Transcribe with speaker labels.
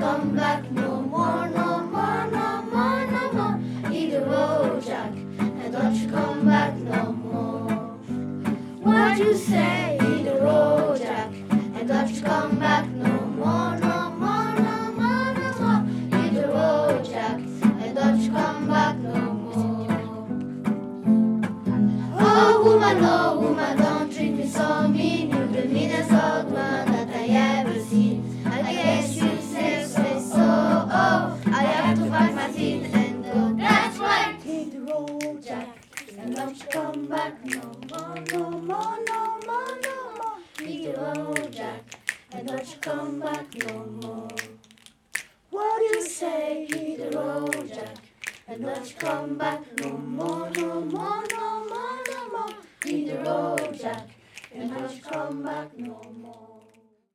Speaker 1: come back no more, no more, no more, no more. Hit the road, Jack, and don't you come back no more. What you say? Hit the road, Jack, and don't you come back no more, no more, no more, no more. Hit the road, Jack, and don't you come back no more. Oh woman, don't treat me so mean. You're the meanest old woman that I ever seen. I guess you say so. Oh, I have to find my feet and go. That's right. Hit the road, Jack, and don't you come back no more, no more, no more, no more. Hit the road, Jack, and don't you come back no more. What do you say? Hit the road, Jack, and don't you come back no more, no more, no more, no more. Hit the road, Jack, and don't you come back no more.